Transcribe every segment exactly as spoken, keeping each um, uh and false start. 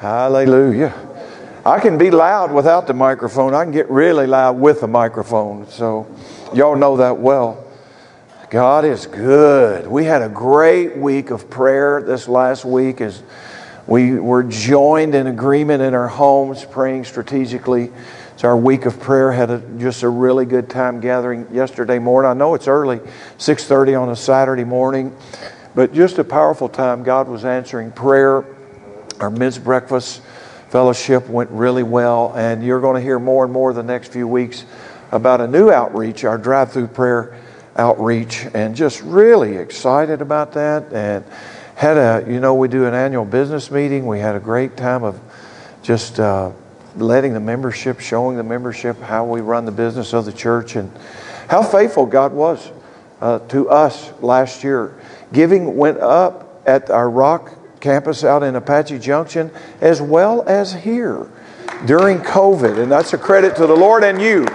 Hallelujah. I can be loud without the microphone. I can get really loud with the microphone. So y'all know that well. God is good. We had a great week of prayer this last week as we were joined in agreement in our homes, praying strategically. It's our week of prayer. Had a, just a really good time gathering yesterday morning. I know it's early, six thirty on a Saturday morning, but just a powerful time. God was answering prayer. Our men's breakfast fellowship went really well, and you're going to hear more and more the next few weeks about a new outreach, our drive-through prayer outreach, and just really excited about that. And had a, you know, we do an annual business meeting. We had a great time of just uh, letting the membership, showing the membership how we run the business of the church and how faithful God was uh, to us last year. Giving went up at our Rock campus out in Apache Junction as well as here during COVID, and that's a credit to the Lord and you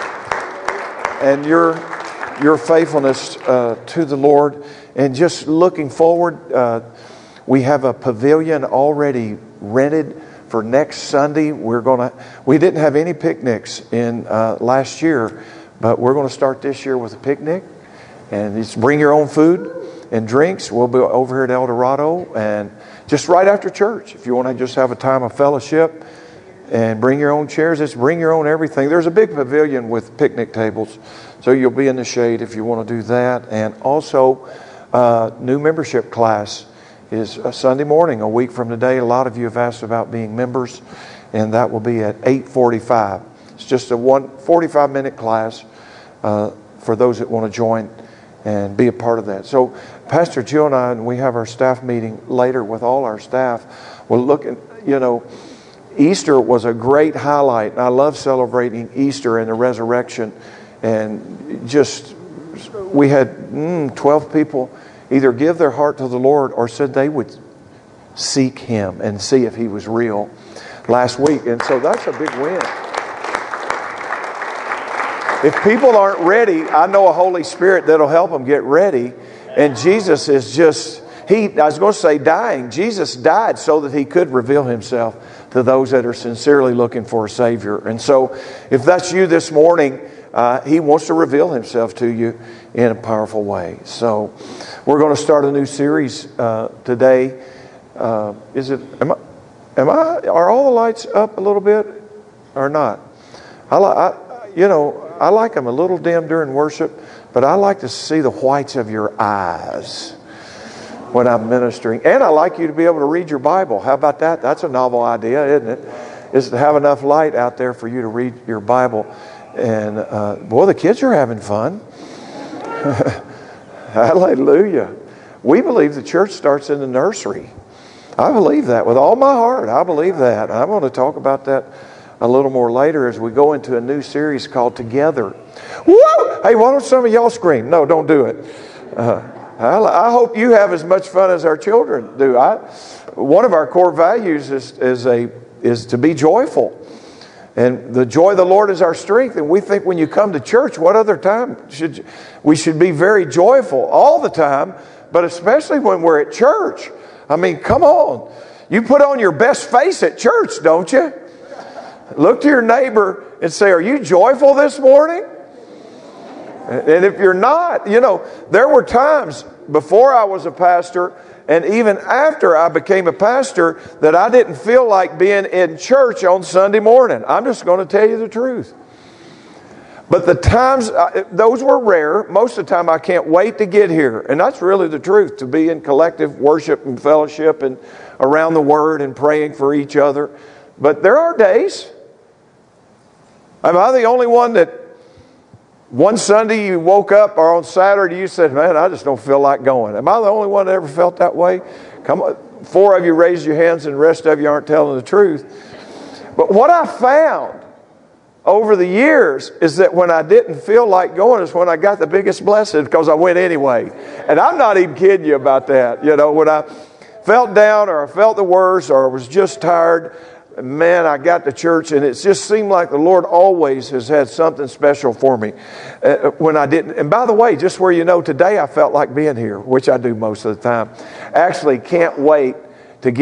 and your your faithfulness uh, to the Lord. And just looking forward, uh, we have a pavilion already rented for next Sunday. We're gonna we didn't have any picnics in uh, last year, but we're going to start this year with a picnic, and it's bring your own food and drinks. We'll be over here at El Dorado, and just right after church, if you want to just have a time of fellowship and bring your own chairs, it's bring your own everything. There's a big pavilion with picnic tables, so you'll be in the shade if you want to do that. And also, uh, new membership class is a Sunday morning, a week from today. A lot of you have asked about being members, and that will be at eight forty-five. It's just a one forty-five minute class uh, for those that want to join and be a part of that. So Pastor Jill and I, and we have our staff meeting later with all our staff. We're looking, you know, Easter was a great highlight. And I love celebrating Easter and the resurrection. And just, we had mm, twelve people either give their heart to the Lord or said they would seek Him and see if He was real last week. And so that's a big win. If people aren't ready, I know a Holy Spirit that'll help them get ready. And Jesus is just, He, I was going to say dying. Jesus died so that He could reveal Himself to those that are sincerely looking for a Savior. And so if that's you this morning, uh, He wants to reveal Himself to you in a powerful way. So we're going to start a new series uh, today. Uh, is it, am I, am I, are all the lights up a little bit or not? I, I you know, I like them a little dim during worship, but I like to see the whites of your eyes when I'm ministering. And I like you to be able to read your Bible. How about that? That's a novel idea, isn't it? Is to have enough light out there for you to read your Bible. And uh, boy, the kids are having fun. Hallelujah. We believe the church starts in the nursery. I believe that with all my heart. I believe that. I'm going to talk about that a little more later as we go into a new series called Together. Woo! Hey, why don't some of y'all scream? No, don't do it. Uh, I, I hope you have as much fun as our children do. I, one of our core values is, is, a, is to be joyful. And the joy of the Lord is our strength. And we think when you come to church, what other time should you, we should be very joyful all the time, but especially when we're at church. I mean, come on. You put on your best face at church, don't you? Look to your neighbor and say, are you joyful this morning? And if you're not, you know, there were times before I was a pastor and even after I became a pastor that I didn't feel like being in church on Sunday morning. I'm just going to tell you the truth. But the times, those were rare. Most of the time I can't wait to get here. And that's really the truth, to be in collective worship and fellowship and around the Word and praying for each other. But there are days. Am I the only one that one Sunday you woke up or on Saturday you said, man, I just don't feel like going? Am I the only one that ever felt that way? Come on, four of you raised your hands and the rest of you aren't telling the truth. But what I found over the years is that when I didn't feel like going is when I got the biggest blessing, because I went anyway. And I'm not even kidding you about that. You know, when I felt down or I felt the worst or I was just tired, man, I got to church and it just seemed like the Lord always has had something special for me uh, when I didn't. And by the way, just where you know, today I felt like being here, which I do most of the time. Actually can't wait to get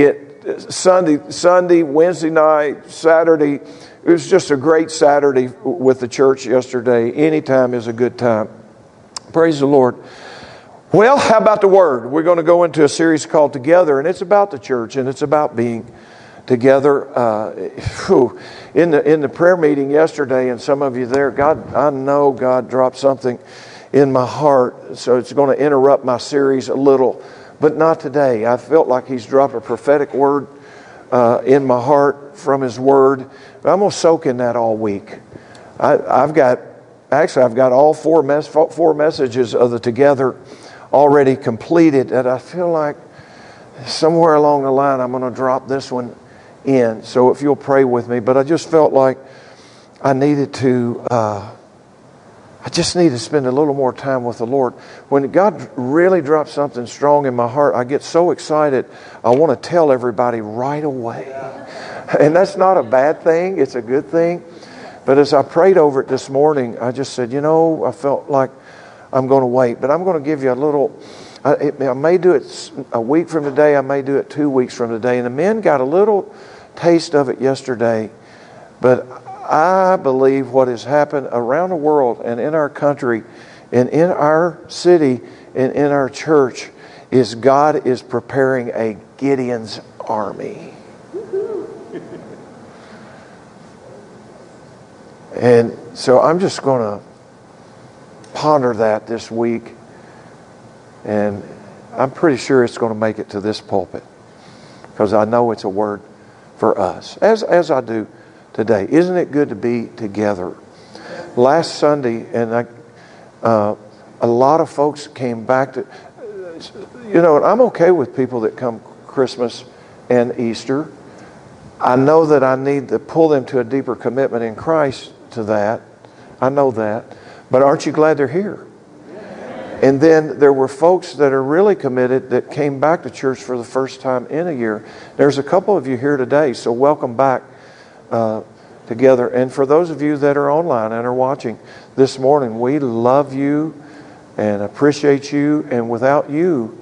Sunday, Sunday, Wednesday night, Saturday. It was just a great Saturday with the church yesterday. Anytime is a good time. Praise the Lord. Well, how about the Word? We're going to go into a series called Together, and it's about the church, and it's about being together. Uh, whew, in the in the prayer meeting yesterday, and some of you there, God, I know God dropped something in my heart, so it's going to interrupt my series a little, but not today. I felt like He's dropped a prophetic word uh, in my heart from His Word. But I'm going to soak in that all week. I, I've got, actually, I've got all four mes- four messages of the Together already completed, and I feel like somewhere along the line I'm going to drop this one in. So if you'll pray with me, but I just felt like I needed to. Uh, I just need to spend a little more time with the Lord. When God really drops something strong in my heart, I get so excited. I want to tell everybody right away. And that's not a bad thing. It's a good thing. But as I prayed over it this morning, I just said, you know, I felt like I'm going to wait. But I'm going to give you a little, I, it, I may do it a week from today. I may do it two weeks from today. And the men got a little taste of it yesterday. But I believe what has happened around the world and in our country and in our city and in our church is God is preparing a Gideon's army. And so I'm just going to ponder that this week. And I'm pretty sure it's going to make it to this pulpit, because I know it's a word for us, as as I do today. Isn't it good to be together? Last Sunday, and I, uh, a lot of folks came back to, you know, I'm okay with people that come Christmas and Easter. I know that I need to pull them to a deeper commitment in Christ to that. I know that. But aren't you glad they're here? And then there were folks that are really committed that came back to church for the first time in a year. There's a couple of you here today, so welcome back. Uh, together. And for those of you that are online and are watching this morning, we love you and appreciate you. And without you,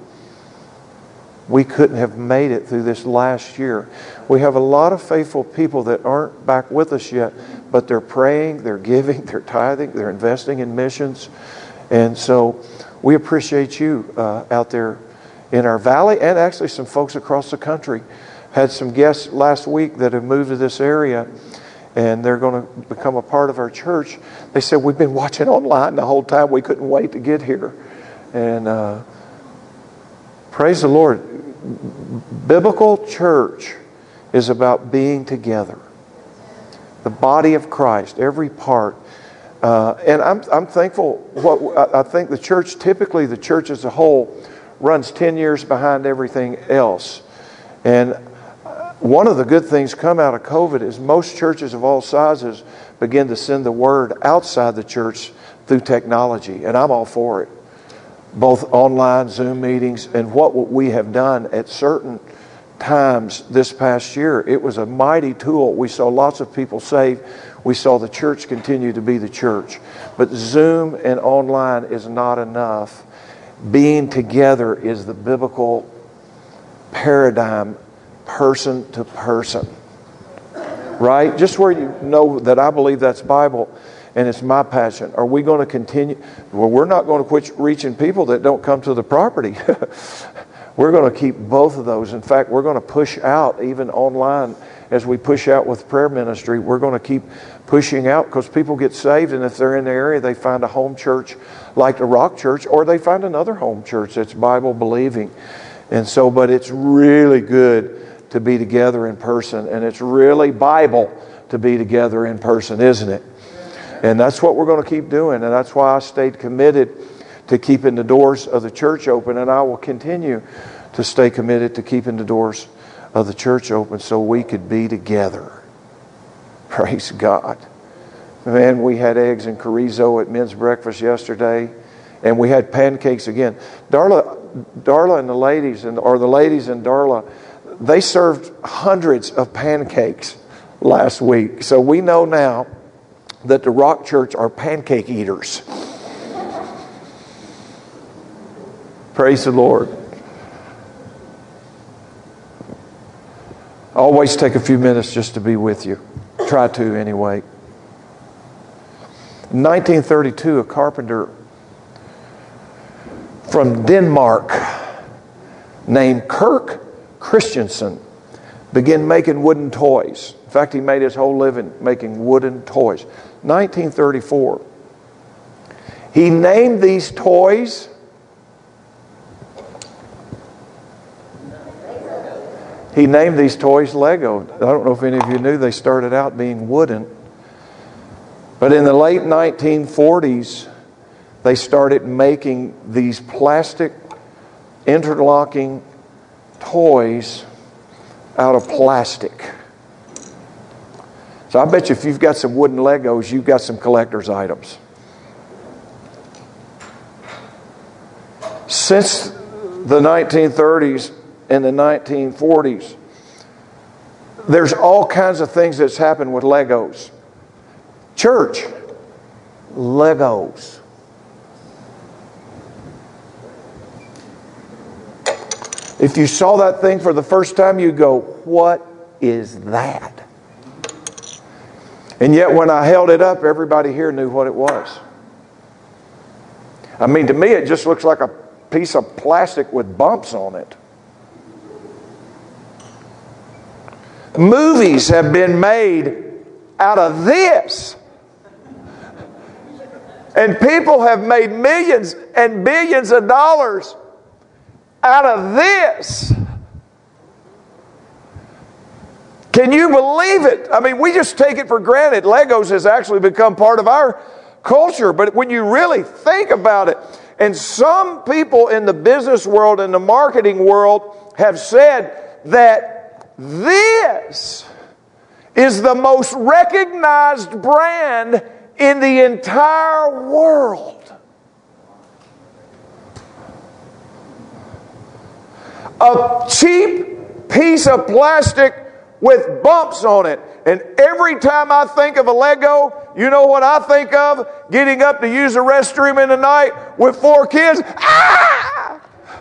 we couldn't have made it through this last year. We have a lot of faithful people that aren't back with us yet, but they're praying, they're giving, they're tithing, they're investing in missions. And so we appreciate you uh, out there in our valley, and actually some folks across the country. Had some guests last week that have moved to this area, and they're going to become a part of our church. They said, we've been watching online the whole time. We couldn't wait to get here. And uh, praise the Lord. Biblical church is about being together. The body of Christ, every part. Uh, and I'm I'm thankful. What I think the church, typically the church as a whole, runs ten years behind everything else. And one of the good things come out of COVID is most churches of all sizes begin to send the word outside the church through technology. And I'm all for it. Both online Zoom meetings and what we have done at certain times this past year. It was a mighty tool. We saw lots of people saved. We saw the church continue to be the church. But Zoom and online is not enough. Being together is the biblical paradigm, person to person, right? Just where you know that I believe that's Bible and it's my passion. Are we going to continue? Well, we're not going to quit reaching people that don't come to the property. We're going to keep both of those. In fact, we're going to push out even online as we push out with prayer ministry. We're going to keep pushing out because people get saved, and if they're in the area, they find a home church like the Rock Church, or they find another home church that's Bible believing. And so, but it's really good to be together in person. And it's really Bible to be together in person, isn't it? And that's what we're going to keep doing. And that's why I stayed committed to keeping the doors of the church open. And I will continue to stay committed to keeping the doors of the church open so we could be together. Praise God. Man, we had eggs and chorizo at men's breakfast yesterday. And we had pancakes again. Darla, Darla and the ladies, and or the ladies and Darla, they served hundreds of pancakes last week. So we know now that the Rock Church are pancake eaters. Praise the Lord. Always take a few minutes just to be with you. Try to anyway. In nineteen thirty-two, a carpenter from Denmark named Kirk Christensen began making wooden toys. In fact, he made his whole living making wooden toys. nineteen thirty-four. He named these toys He named these toys Lego. I don't know if any of you knew they started out being wooden. But in the late nineteen forties, they started making these plastic interlocking toys out of plastic. So I bet you if you've got some wooden Legos, you've got some collector's items. Since the nineteen thirties and the nineteen forties, there's all kinds of things that's happened with Legos. Church, Legos. If you saw that thing for the first time, you go, what is that? And yet when I held it up, everybody here knew what it was. I mean, to me, it just looks like a piece of plastic with bumps on it. Movies have been made out of this. And people have made millions and billions of dollars out of this. Can you believe it? I mean, we just take it for granted. Legos has actually become part of our culture. But when you really think about it, and some people in the business world and the marketing world have said that this is the most recognized brand in the entire world. A cheap piece of plastic with bumps on it. And every time I think of a Lego, you know what I think of? Getting up to use the restroom in the night with four kids. Ah!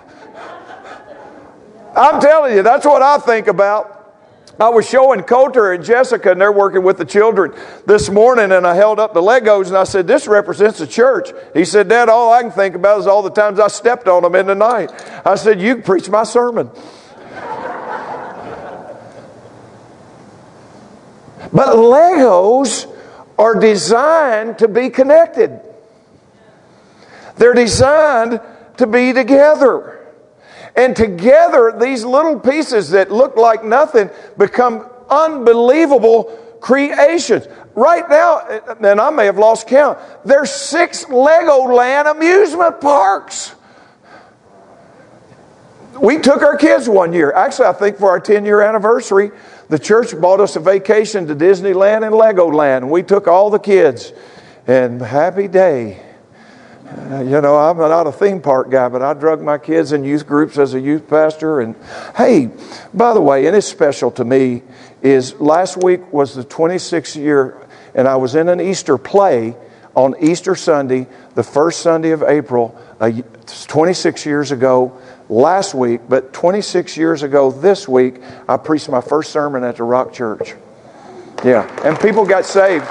I'm telling you, that's what I think about. I was showing Coulter and Jessica, and they're working with the children this morning, and I held up the Legos, and I said, this represents the church. He said, Dad, all I can think about is all the times I stepped on them in the night. I said, you can preach my sermon. But Legos are designed to be connected. They're designed to be together. And together, these little pieces that look like nothing become unbelievable creations. Right now, and I may have lost count, there's six Legoland amusement parks. We took our kids one year. Actually, I think for our ten-year anniversary, the church bought us a vacation to Disneyland and Legoland. We took all the kids. And happy day. Uh, you know, I'm not a theme park guy, but I drug my kids in youth groups as a youth pastor. And hey, by the way, and it's special to me, is last week was the twenty-sixth year, and I was in an Easter play on Easter Sunday, the first Sunday of April, uh, twenty-six years ago, last week, but twenty-six years ago this week, I preached my first sermon at the Rock Church. Yeah, and people got saved.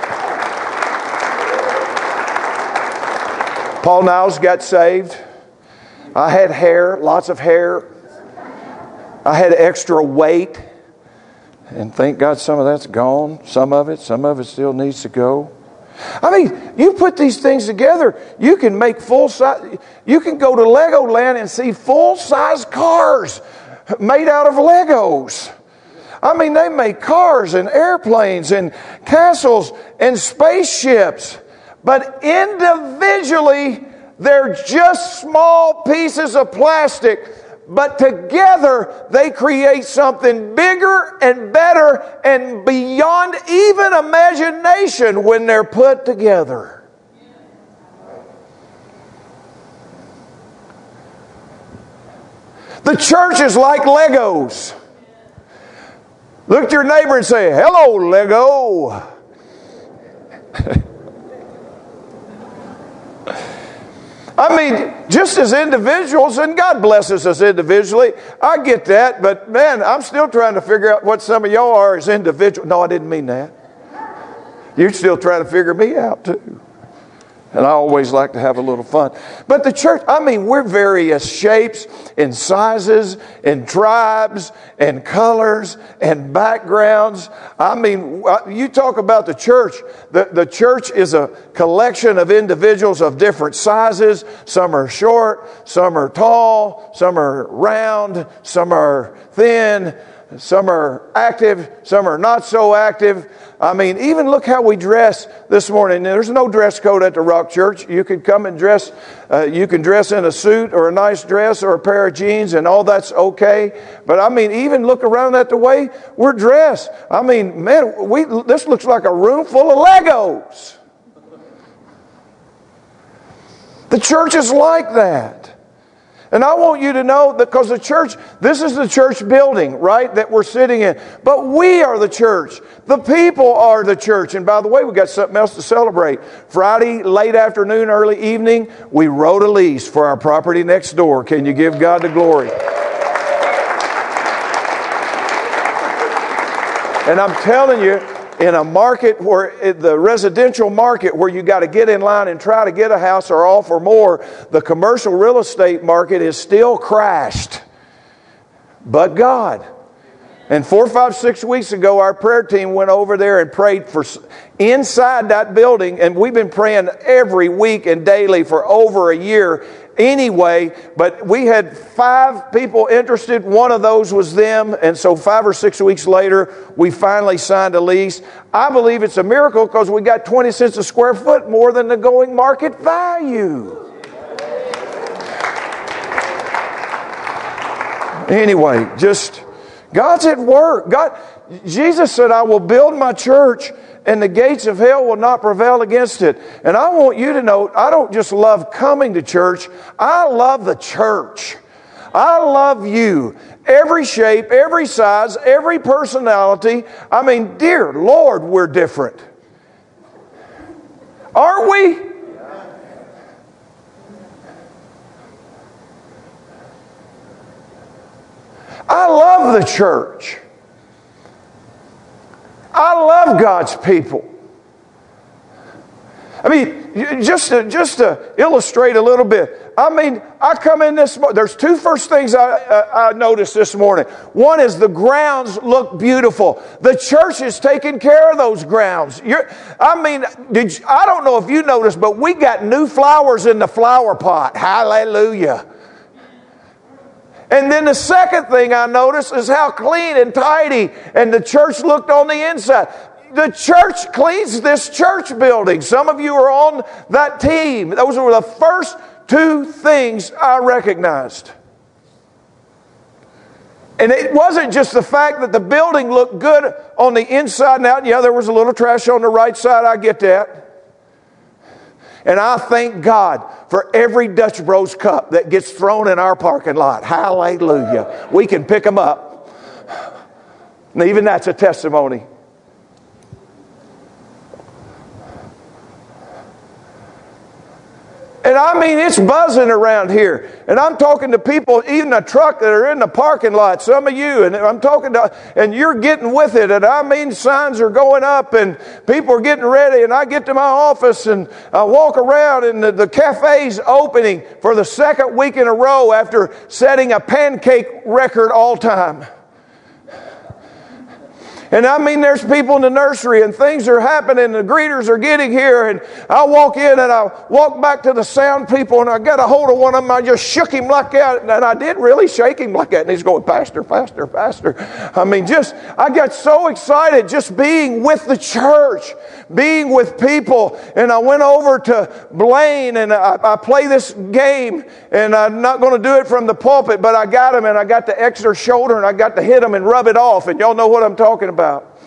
Paul Niles got saved. I had hair, lots of hair. I had extra weight. And thank God some of that's gone. Some of it, some of it still needs to go. I mean, you put these things together, you can make full size, you can go to Legoland and see full-size cars made out of Legos. I mean, they make cars and airplanes and castles and spaceships. But individually, they're just small pieces of plastic. But together, they create something bigger and better and beyond even imagination when they're put together. The church is like Legos. Look at your neighbor and say, hello, Lego. I mean, just as individuals, and God blesses us individually, I get that, but man, I'm still trying to figure out what some of y'all are as individuals. No, I didn't mean that. You're still trying to figure me out too. And I always like to have a little fun. But the church, I mean, we're various shapes and sizes and tribes and colors and backgrounds. I mean, you talk about the church. The, the church is a collection of individuals of different sizes. Some are short, some are tall, some are round, some are thin, some are active, some are not so active. I mean, even look how we dress this morning. There's no dress code at the Rock Church. You could come and dress, uh, you can dress in a suit or a nice dress or a pair of jeans and all that's okay. But I mean, even look around at the way we're dressed. I mean, man, we this looks like a room full of Legos. The church is like that. And I want you to know that because the church, this is the church building, right, that we're sitting in. But we are the church. The people are the church. And by the way, we got something else to celebrate. Friday, late afternoon, early evening, we wrote a lease for our property next door. Can you give God the glory? And I'm telling you, in a market where, the residential market where you got to get in line and try to get a house or offer more, the commercial real estate market is still crashed. But God. And four, five, six weeks ago, our prayer team went over there and prayed for inside that building. And we've been praying every week and daily for over a year anyway. But we had five people interested. One of those was them. And so five or six weeks later, we finally signed a lease. I believe it's a miracle because we got twenty cents a square foot more than the going market value. Anyway, just... God's at work. God, Jesus said, I will build my church and the gates of hell will not prevail against it. And I want you to know, I don't just love coming to church. I love the church. I love you. Every shape, every size, every personality. I mean, dear Lord, we're different. Aren't we? I love the church. I love God's people. I mean, just to, just to illustrate a little bit. I mean, I come in this morning. There's two first things I, I, I noticed this morning. One is the grounds look beautiful. The church is taking care of those grounds. You're, I mean, did you, I don't know if you noticed, but we got new flowers in the flower pot. Hallelujah. And then the second thing I noticed is how clean and tidy and the church looked on the inside. The church cleans this church building. Some of you are on that team. Those were the first two things I recognized. And it wasn't just the fact that the building looked good on the inside and out. Yeah, there was a little trash on the right side. I get that. And I thank God for every Dutch Bros cup that gets thrown in our parking lot. Hallelujah. We can pick them up. And even that's a testimony. And I mean, it's buzzing around here. And I'm talking to people, even a truck that are in the parking lot, some of you, and I'm talking to, and you're getting with it. And I mean, signs are going up and people are getting ready. And I get to my office and I walk around and the, the cafe's opening for the second week in a row after setting a pancake record all time. And I mean, there's people in the nursery and things are happening. The greeters are getting here. And I walk in and I walk back to the sound people and I got a hold of one of them. I just shook him like that. And I did really shake him like that. And he's going, Pastor, Pastor, Pastor. I mean, just, I got so excited just being with the church, being with people. And I went over to Blaine and I, I play this game. And I'm not going to do it from the pulpit, but I got him and I got the extra shoulder and I got to hit him and rub it off. And y'all know what I'm talking about. About.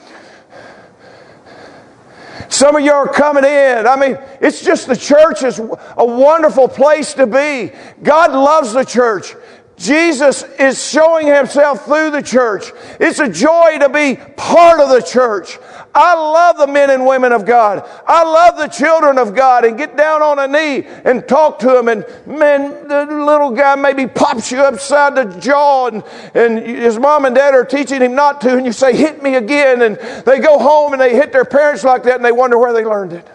Some of you are coming in. I mean, it's just the church is a wonderful place to be. God loves the church. Jesus is showing Himself through the church. It's a joy to be part of the church. I love the men and women of God. I love the children of God, and get down on a knee and talk to them. And man, the little guy maybe pops you upside the jaw, and, and his mom and dad are teaching him not to, and you say, hit me again. And they go home and they hit their parents like that, and they wonder where they learned it.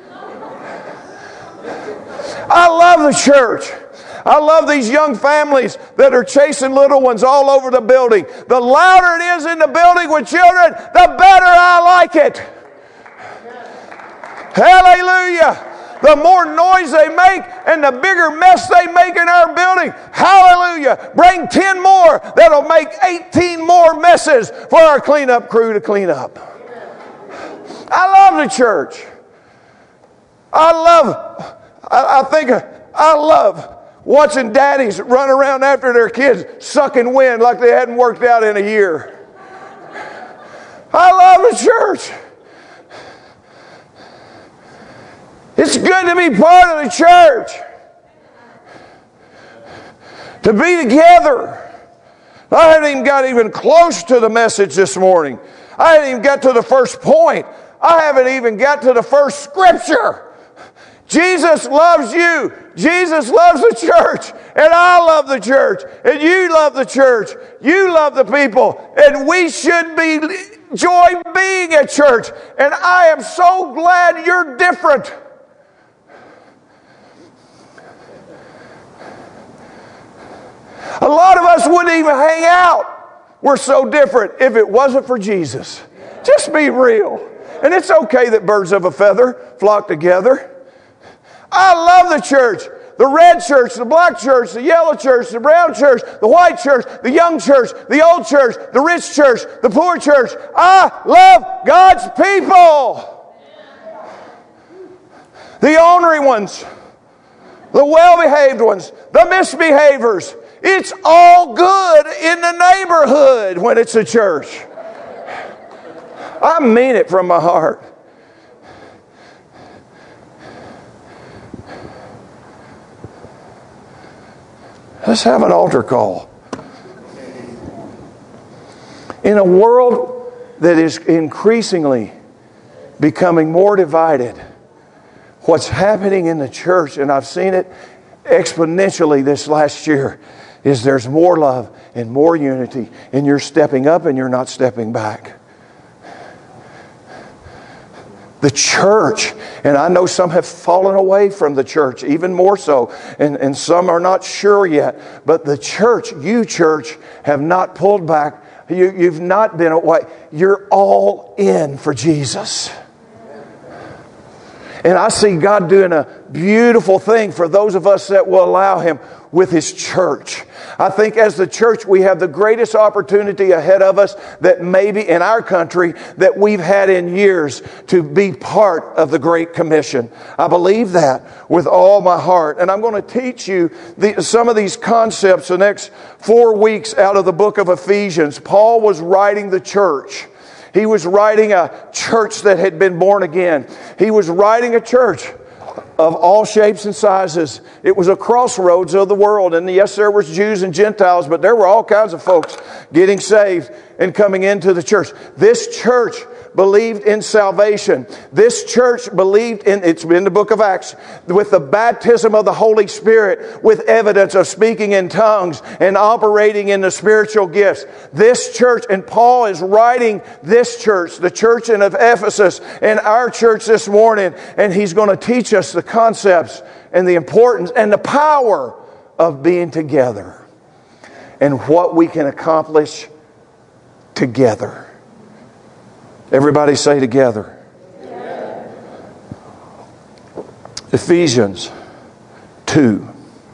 I love the church. I love these young families that are chasing little ones all over the building. The louder it is in the building with children, the better I like it. Hallelujah. The more noise they make and the bigger mess they make in our building, hallelujah. Bring ten more. That'll make eighteen more messes for our cleanup crew to clean up. I love the church. I love, I, I think, I love watching daddies run around after their kids sucking wind like they hadn't worked out in a year. I love the church. It's good to be part of the church. To be together. I haven't even got even close to the message this morning. I haven't even got to the first point. I haven't even got to the first scripture. Jesus loves you. Jesus loves the church. And I love the church. And you love the church. You love the people. And we should be joy being at church. And I am so glad you're different. A lot of us wouldn't even hang out. We're so different if it wasn't for Jesus. Just be real. And it's okay that birds of a feather flock together. I love the church. The red church, the black church, the yellow church, the brown church, the white church, the young church, the old church, the rich church, the poor church. I love God's people. The ornery ones, the well-behaved ones, the misbehavers. It's all good in the neighborhood when it's a church. I mean it from my heart. Let's have an altar call. In a world that is increasingly becoming more divided, what's happening in the church, and I've seen it exponentially this last year, is there's more love and more unity, and you're stepping up and you're not stepping back. The church, and I know some have fallen away from the church, even more so, and, and some are not sure yet. But the church, you church, have not pulled back. You, you've not been away. You're all in for Jesus. And I see God doing a beautiful thing for those of us that will allow Him with His church. I think as the church we have the greatest opportunity ahead of us that maybe in our country that we've had in years to be part of the Great Commission. I believe that with all my heart. And I'm going to teach you the, some of these concepts the next four weeks out of the book of Ephesians. Paul was writing the church. He was writing a church that had been born again. He was writing a church of all shapes and sizes. It was a crossroads of the world. And yes, there was Jews and Gentiles, but there were all kinds of folks getting saved and coming into the church. This church believed in salvation. This church believed in, it's in the book of Acts, with the baptism of the Holy Spirit, with evidence of speaking in tongues and operating in the spiritual gifts. This church, and Paul is writing this church, the church in Ephesus, and our church this morning, and he's going to teach us the concepts and the importance and the power of being together and what we can accomplish together. Everybody say together. Together. Ephesians two,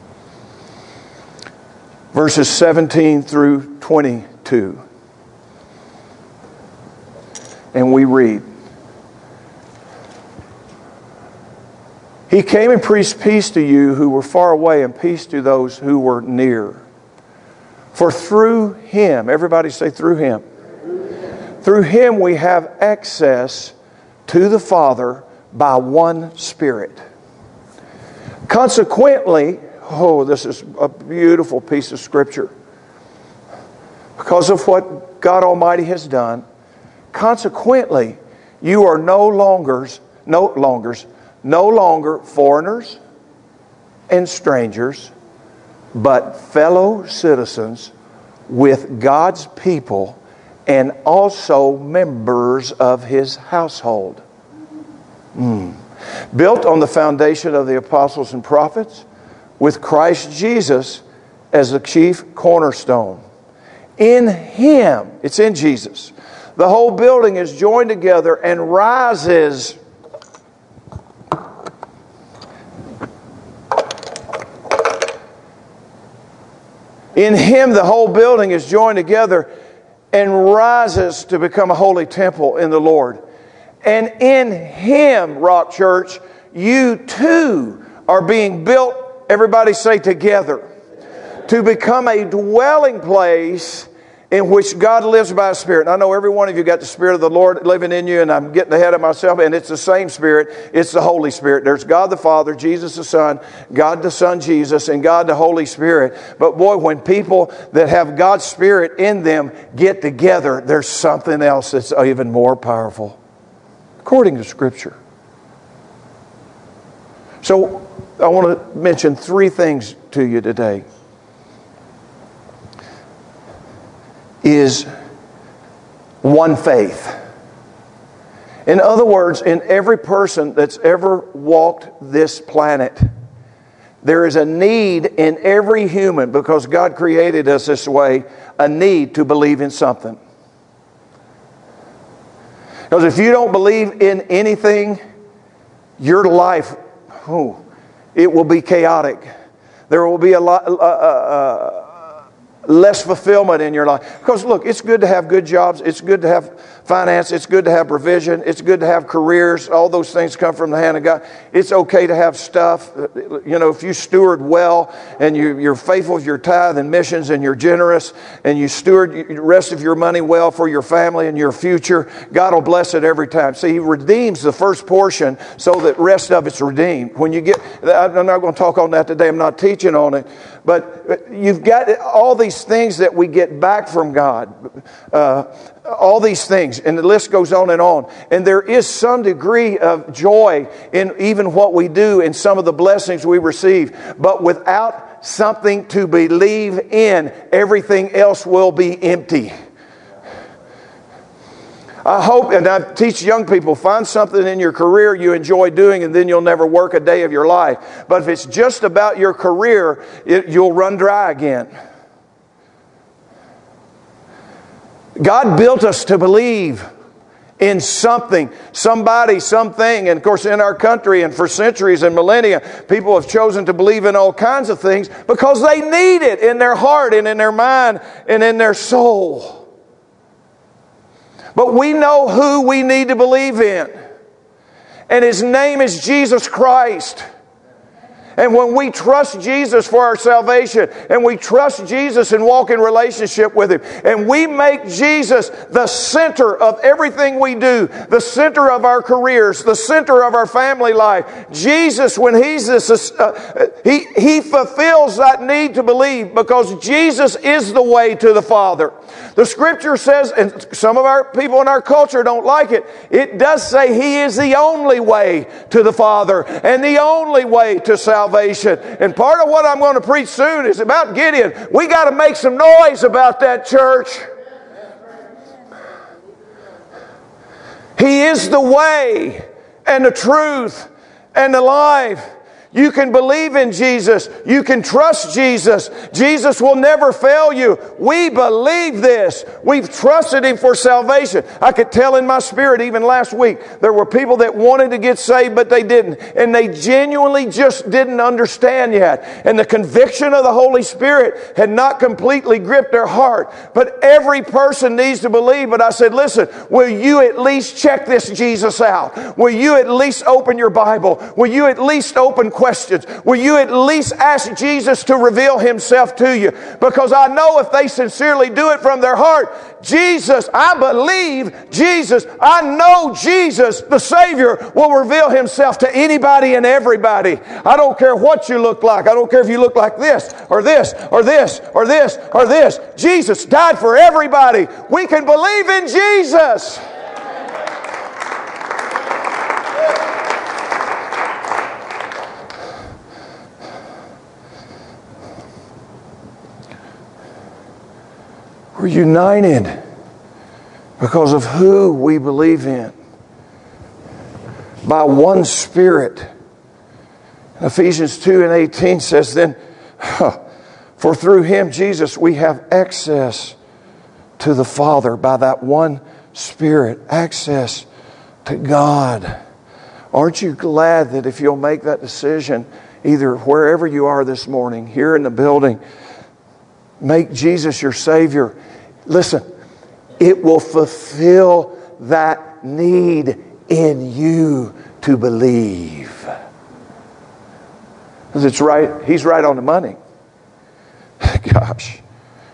verses seventeen through twenty-two. And we read, He came and preached peace to you who were far away and peace to those who were near. For through Him, everybody say through Him. Through Him we have access to the Father by one Spirit. Consequently, Oh, this is a beautiful piece of Scripture. Because of what God Almighty has done, consequently, you are no longer, no longer, no longer foreigners and strangers, but fellow citizens with God's people and also members of His household. Mm. Built on the foundation of the apostles and prophets, with Christ Jesus as the chief cornerstone. In Him, it's in Jesus, the whole building is joined together and rises In Him, the whole building is joined together and rises to become a holy temple in the Lord. And in Him, Rock Church, you too are being built, everybody say together, to become a dwelling place in which God lives by His Spirit. And I know every one of you got the Spirit of the Lord living in you, and I'm getting ahead of myself, and it's the same Spirit. It's the Holy Spirit. There's God the Father, Jesus the Son, God the Son Jesus, and God the Holy Spirit. But boy, when people that have God's Spirit in them get together, there's something else that's even more powerful, according to Scripture. So I want to mention three things to you today. Is one faith. In other words, in every person that's ever walked this planet, there is a need in every human, because God created us this way, a need to believe in something. Because if you don't believe in anything, your life, oh, it will be chaotic. There will be a lot... Uh, uh, uh, less fulfillment in your life. Because look, it's good to have good jobs. It's good to have finance. It's good to have provision. It's good to have careers. All those things come from the hand of God. It's okay to have stuff. You know, if you steward well and you, you're faithful with your tithe and missions and you're generous and you steward the rest of your money well for your family and your future, God will bless it every time. See, He redeems the first portion so that the rest of it's redeemed. When you get, I'm not going to talk on that today. I'm not teaching on it. But you've got all these things that we get back from God. Uh, all these things. And the list goes on and on. And there is some degree of joy in even what we do and some of the blessings we receive. But without something to believe in, everything else will be empty. I hope, and I teach young people, find something in your career you enjoy doing, and then you'll never work a day of your life. But if it's just about your career, it, you'll run dry again. God built us to believe in something, somebody, something. And of course, in our country and for centuries and millennia, people have chosen to believe in all kinds of things because they need it in their heart and in their mind and in their soul. But we know who we need to believe in. And His name is Jesus Christ. And when we trust Jesus for our salvation, and we trust Jesus and walk in relationship with Him, and we make Jesus the center of everything we do, the center of our careers, the center of our family life, Jesus, when He's this, uh, he, he fulfills that need to believe, because Jesus is the way to the Father. The Scripture says, and some of our people in our culture don't like it, it does say He is the only way to the Father and the only way to salvation. And part of what I'm going to preach soon is about Gideon. We got to make some noise about that, church. He is the way and the truth and the life. You can believe in Jesus. You can trust Jesus. Jesus will never fail you. We believe this. We've trusted Him for salvation. I could tell in my spirit even last week, there were people that wanted to get saved, but they didn't. And they genuinely just didn't understand yet. And the conviction of the Holy Spirit had not completely gripped their heart. But every person needs to believe. But I said, listen, will you at least check this Jesus out? Will you at least open your Bible? Will you at least open questions? questions? Will you at least ask Jesus to reveal Himself to you? Because I know if they sincerely do it from their heart, Jesus, I believe Jesus, I know Jesus, the Savior, will reveal Himself to anybody and everybody. I don't care what you look like. I don't care if you look like this or this or this or this or this. Jesus died for everybody. We can believe in Jesus. We're united because of who we believe in. By one Spirit. Ephesians two and eighteen says, then, for through Him, Jesus, we have access to the Father by that one Spirit. Access to God. Aren't you glad that if you'll make that decision, either wherever you are this morning, here in the building, make Jesus your Savior. Listen, it will fulfill that need in you to believe. Because it's right, He's right on the money. Gosh.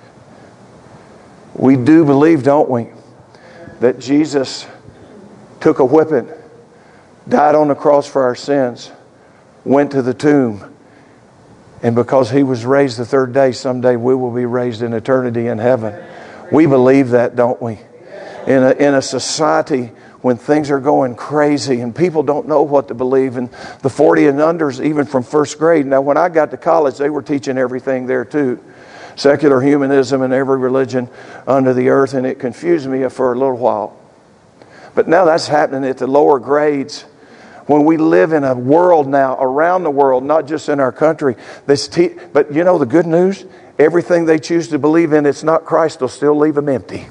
We do believe, don't we, that Jesus took a whipping, died on the cross for our sins, went to the tomb, and because He was raised the third day, someday we will be raised in eternity in heaven. We believe that, don't we? In a, in a society when things are going crazy and people don't know what to believe, and the forty and unders, even from first grade. Now, when I got to college, they were teaching everything there too. Secular humanism and every religion under the earth, and it confused me for a little while. But now that's happening at the lower grades. When we live in a world now, around the world, not just in our country. This te- but you know the good news? Everything they choose to believe in, it's not Christ, will still leave them empty.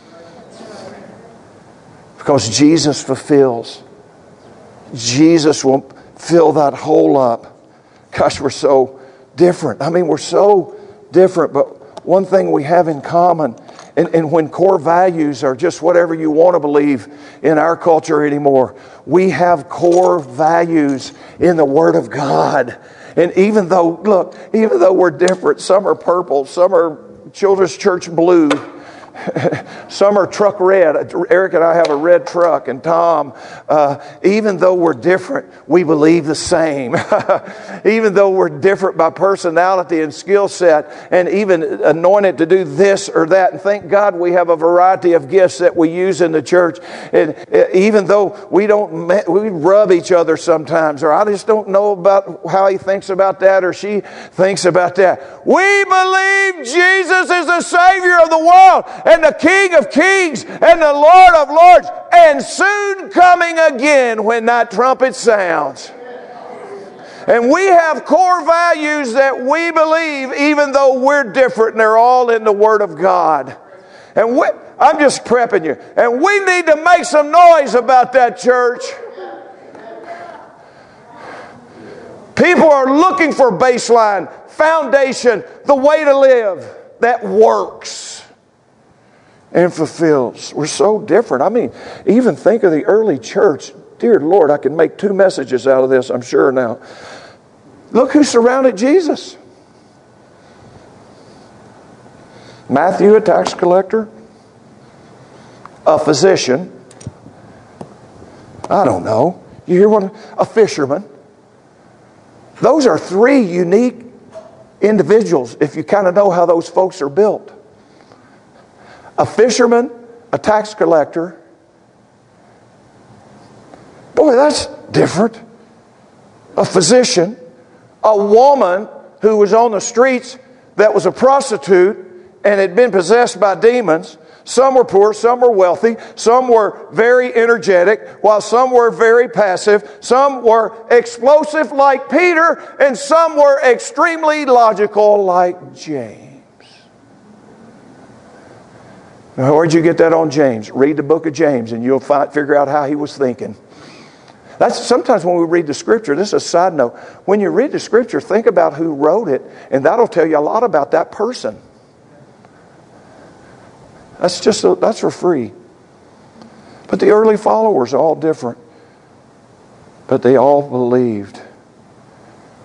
Because Jesus fulfills. Jesus will fill that hole up. Gosh, we're so different. I mean, we're so different, but one thing we have in common, and, and when core values are just whatever you want to believe in our culture anymore, we have core values in the Word of God. And even though, look, even though we're different, some are purple, some are Children's Church blue, some are truck red. Eric and I have a red truck, and Tom, uh, even though we're different, we believe the same. Even though we're different by personality and skill set, and even anointed to do this or that. And thank God we have a variety of gifts that we use in the church. And even though we don't, we rub each other sometimes, or I just don't know about how he thinks about that or she thinks about that. We believe Jesus is the Savior of the world, and the King of Kings, and the Lord of Lords, and soon coming again when that trumpet sounds. And we have core values that we believe, even though we're different, and they're all in the Word of God. And we, I'm just prepping you. And we need to make some noise about that, church. People are looking for baseline, foundation, the way to live that works and fulfills. We're so different. I mean, even think of the early church. Dear Lord, I can make two messages out of this, I'm sure now. Look who surrounded Jesus. Matthew, a tax collector. A physician. I don't know. You hear one? A fisherman. Those are three unique individuals if you kind of know how those folks are built. A fisherman, a tax collector. Boy, that's different. A physician, a woman who was on the streets that was a prostitute and had been possessed by demons. Some were poor, some were wealthy, some were very energetic, while some were very passive. Some were explosive like Peter, and some were extremely logical like James. Now, where'd you get that on James? Read the book of James and you'll find, figure out how he was thinking. That's sometimes when we read the Scripture, this is a side note. When you read the Scripture, think about who wrote it, and that'll tell you a lot about that person. That's just a, that's for free. But the early followers are all different. But they all believed.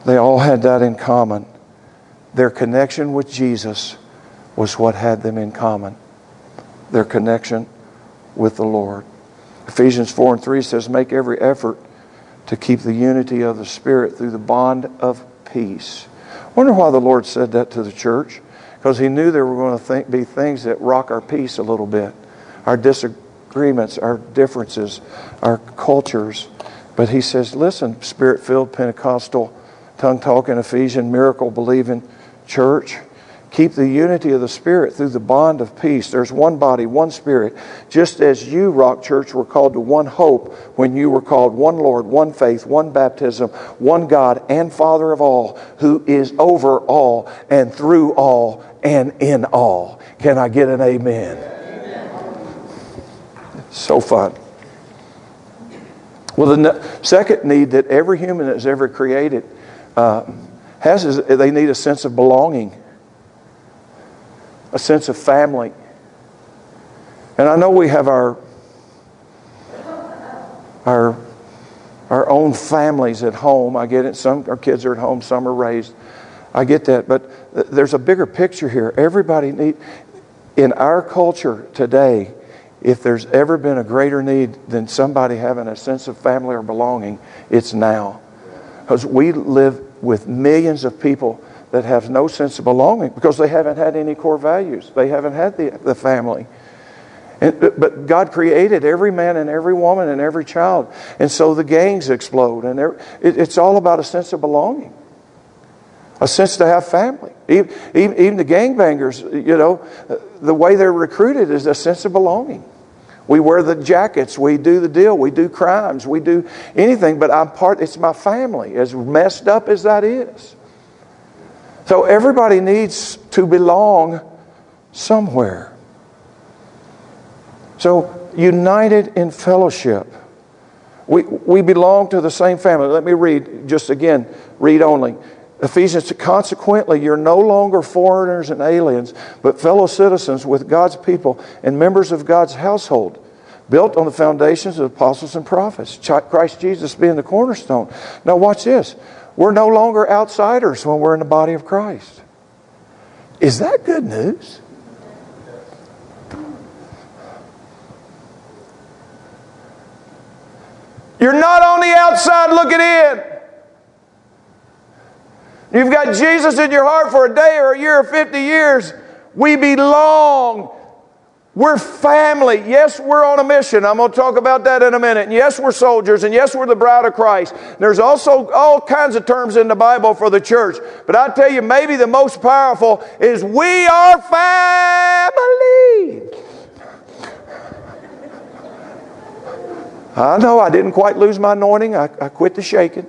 They all had that in common. Their connection with Jesus was what had them in common. Their connection with the Lord. Ephesians four and three says, make every effort to keep the unity of the Spirit through the bond of peace. I wonder why the Lord said that to the church. Because He knew there were going to think, be things that rock our peace a little bit. Our disagreements, our differences, our cultures. But He says, listen, Spirit-filled, Pentecostal, tongue-talking, Ephesian, miracle-believing church, keep the unity of the Spirit through the bond of peace. There's one body, one Spirit. Just as you, Rock Church, were called to one hope when you were called one Lord, one faith, one baptism, one God and Father of all, who is over all and through all and in all. Can I get an amen? Amen. So fun. Well, the ne- second need that every human that's ever created uh, has is they need a sense of belonging. A sense of family. And I know we have our our our own families at home. I get it. Some our kids are at home, some are raised. I get that. But th- there's a bigger picture here. Everybody need in our culture today, if there's ever been a greater need than somebody having a sense of family or belonging, it's now. Because we live with millions of people that have no sense of belonging because they haven't had any core values. They haven't had the, the family. And, but God created every man and every woman and every child. And so the gangs explode. And it, it's all about a sense of belonging. A sense to have family. Even, even the gangbangers, you know, the way they're recruited is a sense of belonging. We wear the jackets. We do the deal. We do crimes. We do anything. But I'm part. It's my family. As messed up as that is. So everybody needs to belong somewhere. So united in fellowship. We, we belong to the same family. Let me read just again, read only. Ephesians, consequently, you're no longer foreigners and aliens, but fellow citizens with God's people and members of God's household, built on the foundations of apostles and prophets, Christ Jesus being the cornerstone. Now watch this. We're no longer outsiders when we're in the body of Christ. Is that good news? You're not on the outside looking in. You've got Jesus in your heart for a day or a year or fifty years. We belong. We're family. Yes, we're on a mission. I'm going to talk about that in a minute. And yes, we're soldiers. And yes, we're the bride of Christ. There's also all kinds of terms in the Bible for the church. But I tell you, maybe the most powerful is we are family. I know I didn't quite lose my anointing. I, I quit the shaking.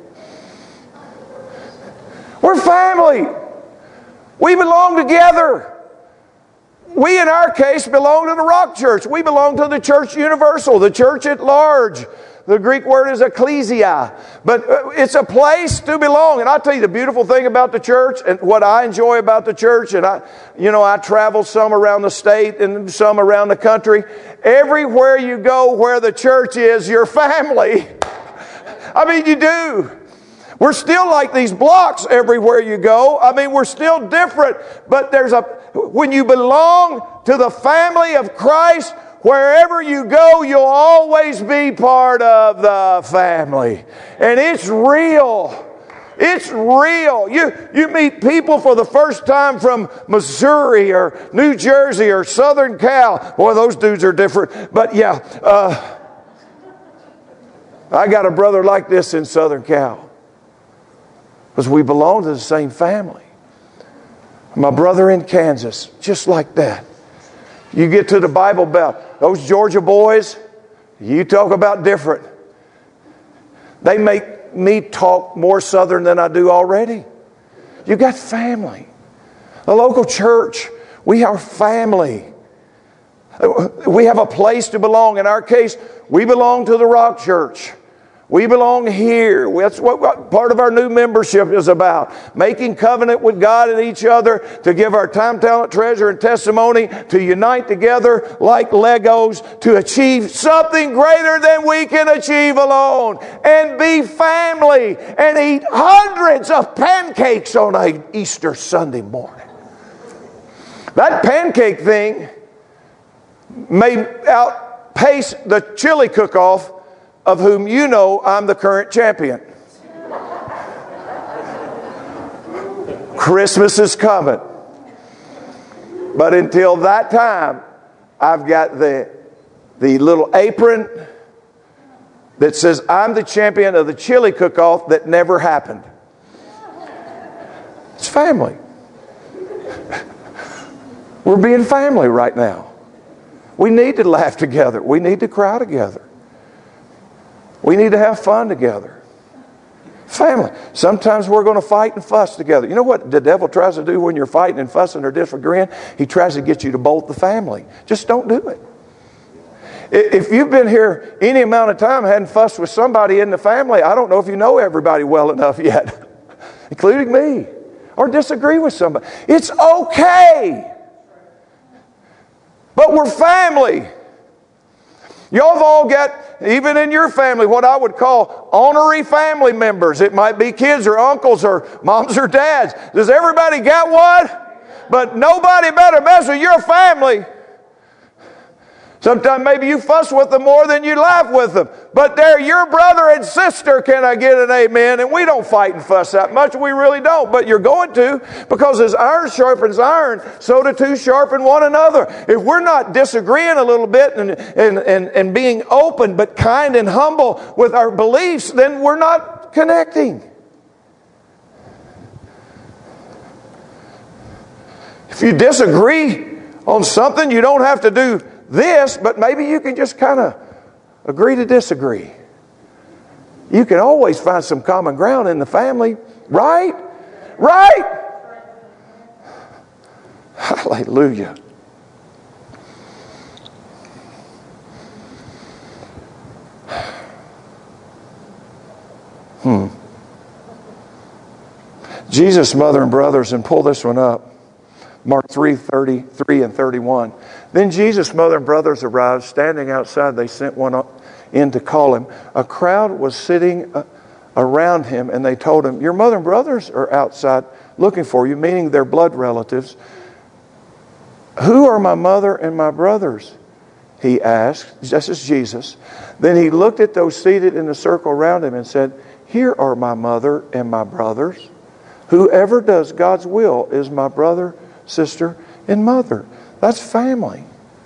We're family. We belong together. We, in our case, belong to the Rock Church. We belong to the Church Universal, the church at large. The Greek word is ecclesia. But it's a place to belong. And I'll tell you the beautiful thing about the church and what I enjoy about the church. And I, you know, I travel some around the state and some around the country. Everywhere you go where the church is, your family. I mean, you do. We're still like these blocks everywhere you go. I mean, we're still different. But there's a, when you belong to the family of Christ, wherever you go, you'll always be part of the family. And it's real. It's real. You, you meet people for the first time from Missouri or New Jersey or Southern Cal. Boy, those dudes are different. But yeah, uh, I got a brother like this in Southern Cal. Because we belong to the same family. My brother in Kansas, just like that. You get to the Bible Belt. Those Georgia boys, you talk about different. They make me talk more Southern than I do already. You got family. The local church, we are family. We have a place to belong. In our case, we belong to the Rock Church. We belong here. That's what part of our new membership is about. Making covenant with God and each other, to give our time, talent, treasure, and testimony, to unite together like Legos, to achieve something greater than we can achieve alone, and be family, and eat hundreds of pancakes on a Easter Sunday morning. That pancake thing may outpace the chili cook-off, of whom you know I'm the current champion. Christmas is coming. But until that time, I've got the, the little apron that says I'm the champion of the chili cook-off that never happened. It's family. We're being family right now. We need to laugh together. We need to cry together. We need to have fun together. Family. Sometimes we're going to fight and fuss together. You know what the devil tries to do when you're fighting and fussing or disagreeing? He tries to get you to bolt the family. Just don't do it. If you've been here any amount of time and hadn't fussed with somebody in the family, I don't know if you know everybody well enough yet, including me, or disagree with somebody. It's okay. But we're family. Y'all have all got, even in your family, what I would call honorary family members. It might be kids or uncles or moms or dads. Does everybody got one? But nobody better mess with your family. Sometimes maybe you fuss with them more than you laugh with them. But they're your brother and sister, can I get an amen? And we don't fight and fuss that much. We really don't. But you're going to, because as iron sharpens iron, so do two sharpen one another. If we're not disagreeing a little bit and, and, and, and being open but kind and humble with our beliefs, then we're not connecting. If you disagree on something, you don't have to do this, but maybe you can just kind of agree to disagree. You can always find some common ground in the family, right? Right? Hallelujah. Hmm. Jesus' mother and brothers, and pull this one up. Mark three, thirty-three and thirty-one. Then Jesus' mother and brothers arrived. Standing outside, they sent one in to call him. A crowd was sitting around him, and they told him, your mother and brothers are outside looking for you, meaning their blood relatives. Who are my mother and my brothers? He asked. This is Jesus. Then he looked at those seated in the circle around him and said, here are my mother and my brothers. Whoever does God's will is my brother, sister, and mother. That's family.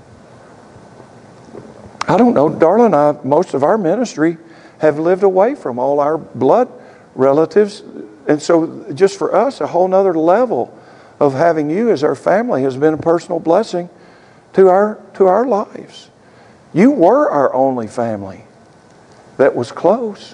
I don't know, Darla and I, most of our ministry have lived away from all our blood relatives. And so just for us, a whole nother level of having you as our family has been a personal blessing to our, to our lives. You were our only family that was close.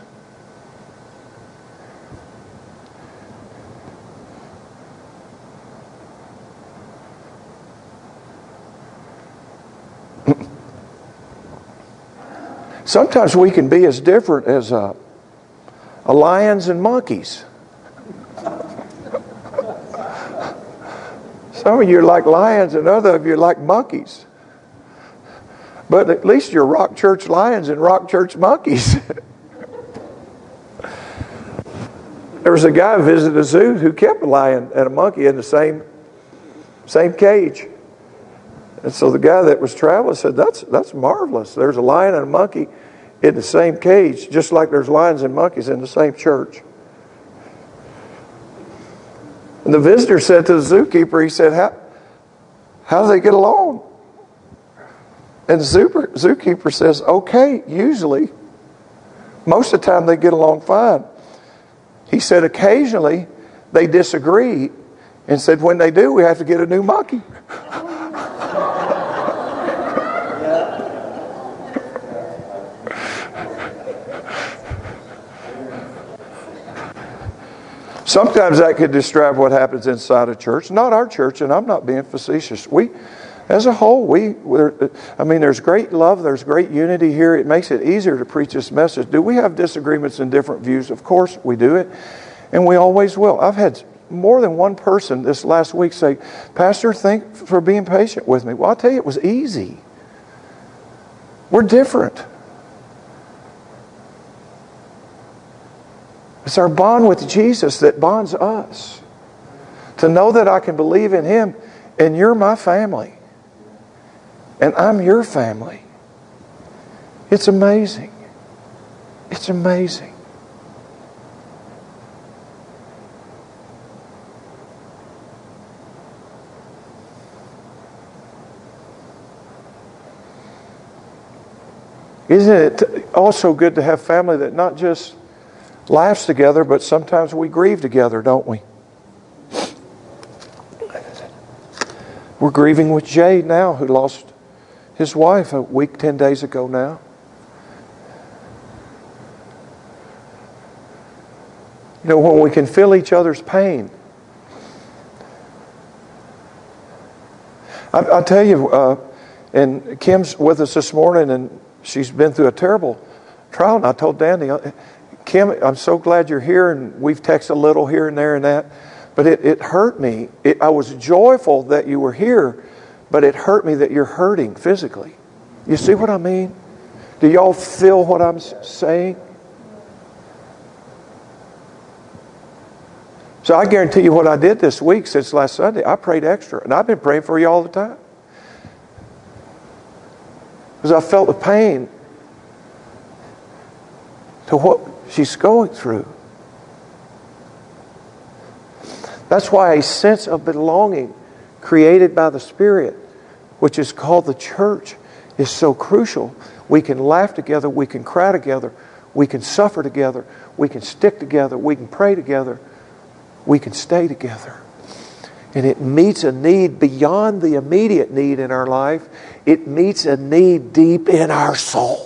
Sometimes we can be as different as uh, a lions and monkeys. Some of you are like lions and other of you are like monkeys. But at least you're Rock Church lions and Rock Church monkeys. There was a guy who visited a zoo who kept a lion and a monkey in the same, same cage. And so the guy that was traveling said, that's that's marvelous. There's a lion and a monkey in the same cage, just like there's lions and monkeys in the same church. And the visitor said to the zookeeper, he said, how, how do they get along? And the zoo, zookeeper says, okay, usually. Most of the time they get along fine. He said, occasionally they disagree, and said, when they do, we have to get a new monkey. Sometimes that could describe what happens inside a church. Not our church, and I'm not being facetious. We, As a whole, we, we're, I mean, there's great love, there's great unity here. It makes it easier to preach this message. Do we have disagreements and different views? Of course we do it, and we always will. I've had more than one person this last week say, Pastor, thanks for being patient with me. Well, I'll tell you, it was easy. We're different. It's our bond with Jesus that bonds us. To know that I can believe in Him, and you're my family. And I'm your family. It's amazing. It's amazing. Isn't it also good to have family that not just laughs together, but sometimes we grieve together, don't we? We're grieving with Jay now, who lost his wife a week, ten days ago now. You know, when we can feel each other's pain. I, I'll tell you, uh, and Kim's with us this morning, and she's been through a terrible trial. And I told Danny, Kim, I'm so glad you're here, and we've texted a little here and there and that. But it, it hurt me. It, I was joyful that you were here, but it hurt me that you're hurting physically. You see what I mean? Do y'all feel what I'm saying? So I guarantee you what I did this week since last Sunday. I prayed extra, and I've been praying for you all the time. Because I felt the pain to what she's going through. That's why a sense of belonging created by the Spirit, which is called the church, is so crucial. We can laugh together, we can cry together, we can suffer together, we can stick together, we can pray together, we can stay together. And it meets a need beyond the immediate need in our life. It meets a need deep in our soul.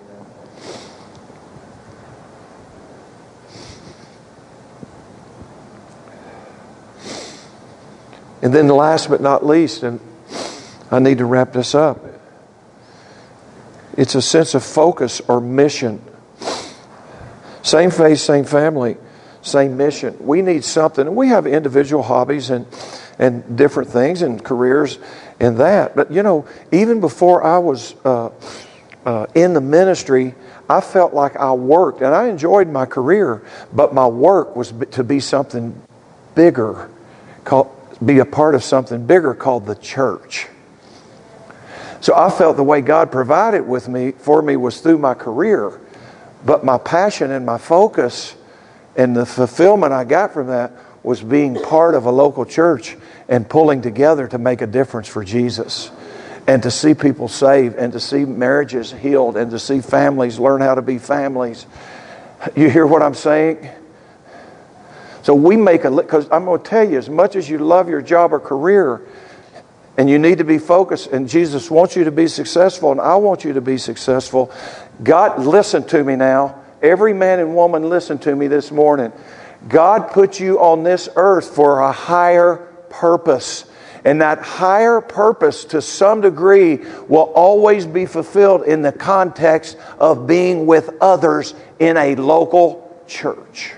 And then last but not least, and I need to wrap this up, it's a sense of focus or mission. Same faith, same family, same mission. We need something. We have individual hobbies and, and different things and careers and that. But, you know, even before I was uh, uh, in the ministry, I felt like I worked. And I enjoyed my career, but my work was to be something bigger, called, be a part of something bigger called the church. So I felt the way God provided with me for me was through my career. But my passion and my focus and the fulfillment I got from that was being part of a local church and pulling together to make a difference for Jesus. And to see people saved, and to see marriages healed, and to see families learn how to be families. You hear what I'm saying? So we make a, because I'm going to tell you, as much as you love your job or career, and you need to be focused, and Jesus wants you to be successful, and I want you to be successful. God, listen to me now. Every man and woman, listen to me this morning. God put you on this earth for a higher purpose. And that higher purpose, to some degree, will always be fulfilled in the context of being with others in a local church.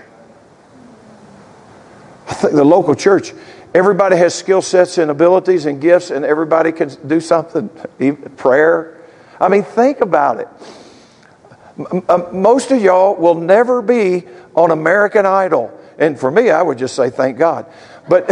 I think the local church, everybody has skill sets and abilities and gifts, and everybody can do something. Prayer. I mean, think about it. Most of y'all will never be on American Idol. And for me, I would just say thank God. But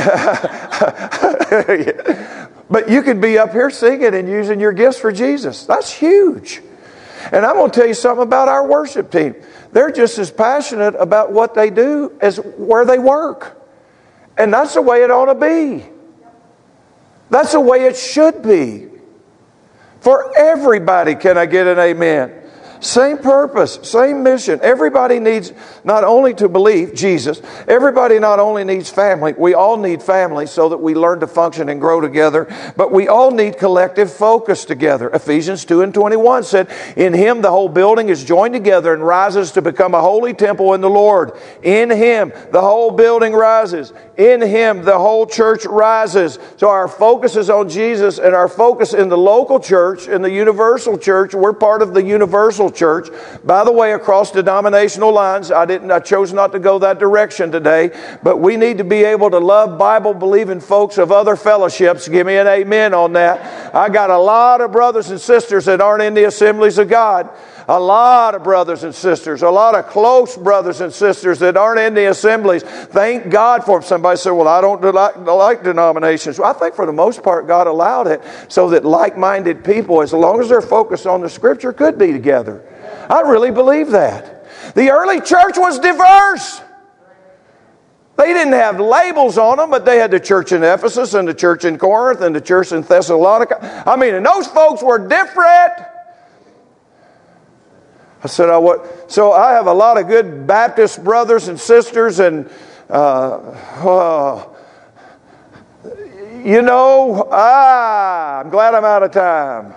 but you could be up here singing and using your gifts for Jesus. That's huge. And I'm going to tell you something about our worship team. They're just as passionate about what they do as where they work. And that's the way it ought to be. That's the way it should be. For everybody, can I get an amen? Same purpose, same mission. Everybody needs not only to believe Jesus, everybody not only needs family, we all need family so that we learn to function and grow together, but we all need collective focus together. Ephesians two and twenty-one said, in Him the whole building is joined together and rises to become a holy temple in the Lord. In Him the whole building rises. In Him the whole church rises. So our focus is on Jesus, and our focus in the local church, in the universal church, we're part of the universal church. By the way, across denominational lines, I didn't. I chose not to go that direction today, but we need to be able to love Bible-believing folks of other fellowships. Give me an amen on that. I got a lot of brothers and sisters that aren't in the Assemblies of God. A lot of brothers and sisters, a lot of close brothers and sisters that aren't in the assemblies. Thank God for them. Somebody said, well, I don't like, like denominations. Well, I think for the most part God allowed it so that like-minded people, as long as they're focused on the Scripture, could be together. I really believe that. The early church was diverse. They didn't have labels on them, but they had the church in Ephesus and the church in Corinth and the church in Thessalonica. I mean, and those folks were different. I said, I what? So I have a lot of good Baptist brothers and sisters, and uh, uh, you know, ah, I'm glad I'm out of time.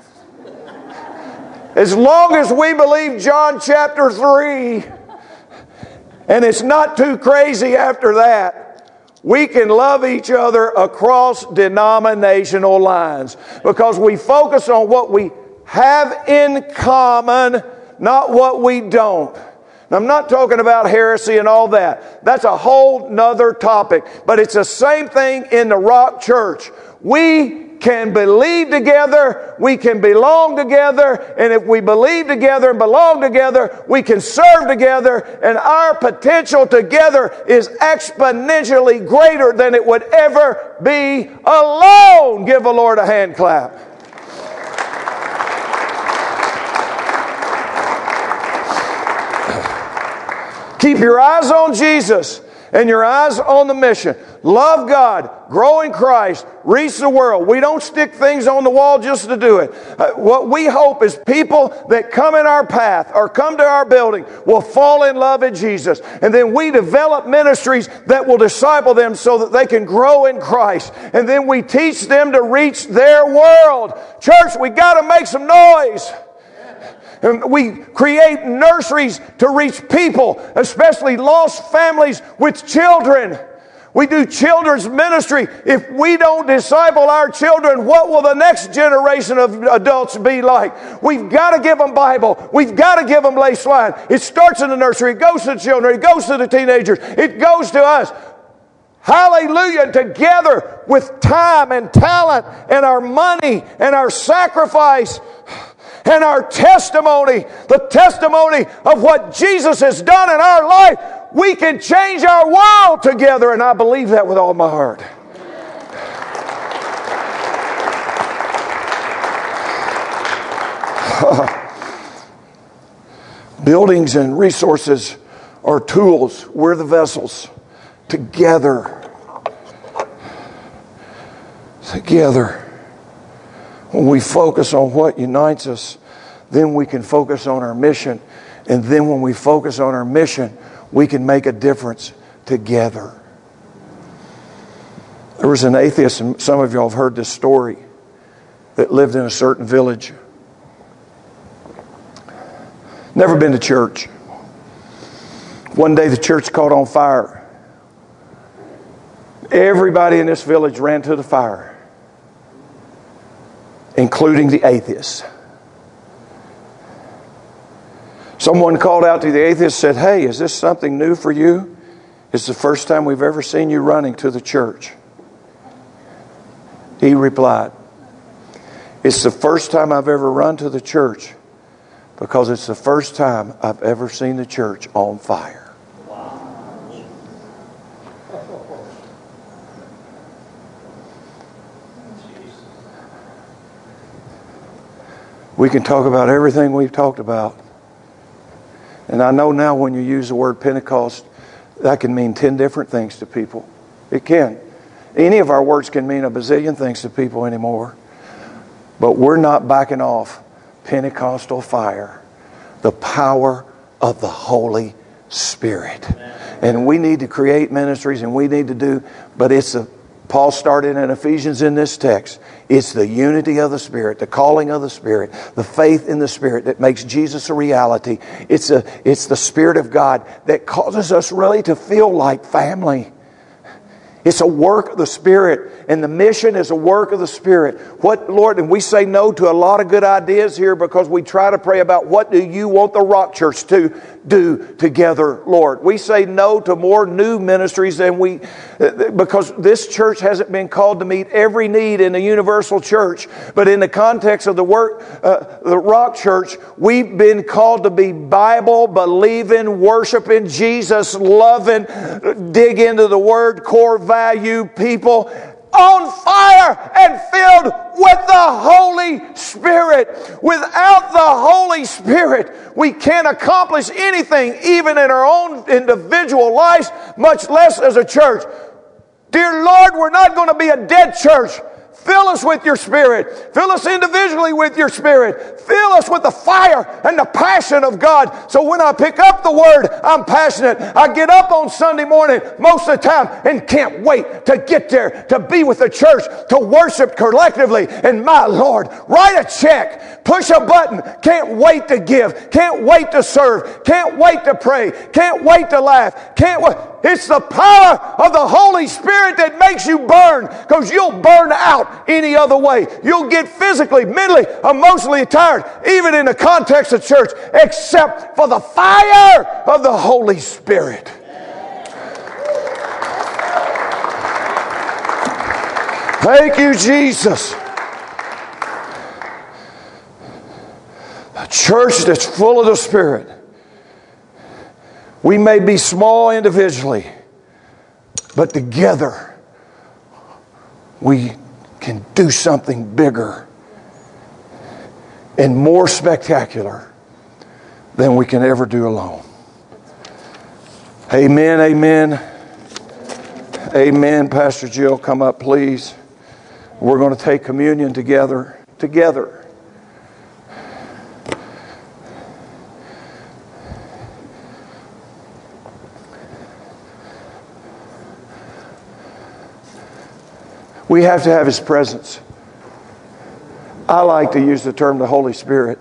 As long as we believe John chapter three, and it's not too crazy after that, we can love each other across denominational lines because we focus on what we have in common, not what we don't. Now, I'm not talking about heresy and all that. That's a whole nother topic. But it's the same thing in the Rock Church. We can believe together, we can belong together, and if we believe together and belong together, we can serve together, and our potential together is exponentially greater than it would ever be alone. Give the Lord a hand clap. Keep your eyes on Jesus and your eyes on the mission. Love God, grow in Christ, reach the world. We don't stick things on the wall just to do it. Uh, what we hope is people that come in our path or come to our building will fall in love with Jesus. And then we develop ministries that will disciple them so that they can grow in Christ. And then we teach them to reach their world. Church, we got to make some noise. And we create nurseries to reach people, especially lost families with children. We do children's ministry. If we don't disciple our children, what will the next generation of adults be like? We've got to give them Bible. We've got to give them lace line. It starts in the nursery. It goes to the children. It goes to the teenagers. It goes to us. Hallelujah. Together with time and talent and our money and our sacrifice and our testimony, the testimony of what Jesus has done in our life, we can change our world together, and I believe that with all my heart. Buildings and resources are tools. We're the vessels. Together. Together. When we focus on what unites us, then we can focus on our mission. And then when we focus on our mission, we can make a difference together. There was an atheist, and some of you all have heard this story, that lived in a certain village. Never been to church. One day the church caught on fire. Everybody in this village ran to the fire, including the atheists. Someone called out to the atheist and said, "Hey, is this something new for you? It's the first time we've ever seen you running to the church." He replied, "It's the first time I've ever run to the church because it's the first time I've ever seen the church on fire." We can talk about everything we've talked about. And I know now when you use the word Pentecost, that can mean ten different things to people. It can. Any of our words can mean a bazillion things to people anymore. But we're not backing off Pentecostal fire. The power of the Holy Spirit. And we need to create ministries, and we need to do, but it's a, Paul started in Ephesians in this text. It's the unity of the Spirit, the calling of the Spirit, the faith in the Spirit that makes Jesus a reality. It's a, it's the Spirit of God that causes us really to feel like family. It's a work of the Spirit, and the mission is a work of the Spirit. What, Lord, and we say no to a lot of good ideas here because we try to pray about what do you want the Rock Church to do together, Lord. We say no to more new ministries than we, because this church hasn't been called to meet every need in the universal church. But in the context of the work, uh, the Rock Church, we've been called to be Bible believing, worshiping, Jesus loving, dig into the Word, core value people, on fire and filled with the Holy Spirit. Without the Holy Spirit, we can't accomplish anything, even in our own individual lives, much less as a church. Dear Lord, we're not going to be a dead church. Fill us with your Spirit. Fill us individually with your Spirit. Fill us with the fire and the passion of God. So when I pick up the Word, I'm passionate. I get up on Sunday morning most of the time and can't wait to get there, to be with the church, to worship collectively. And my Lord, write a check. Push a button. Can't wait to give. Can't wait to serve. Can't wait to pray. Can't wait to laugh. Can't wait. It's the power of the Holy Spirit that makes you burn, because you'll burn out any other way. You'll get physically, mentally, emotionally tired, even in the context of church, except for the fire of the Holy Spirit. Thank you, Jesus. A church that's full of the Spirit. We may be small individually, but together we can do something bigger and more spectacular than we can ever do alone. Amen, amen. Amen. Pastor Jill, come up, please. We're going to take communion together. Together. We have to have His presence. I like to use the term the Holy Spirit.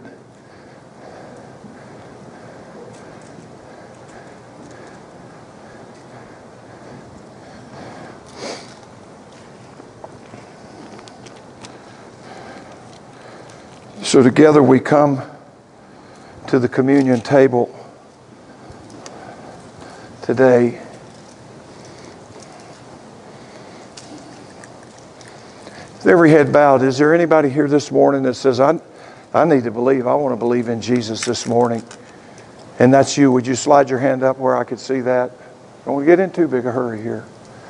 So together we come to the communion table today. With every head bowed, is there anybody here this morning that says, I, I need to believe, I want to believe in Jesus this morning? And that's you. Would you slide your hand up where I could see that? Don't want to get in too big a hurry here.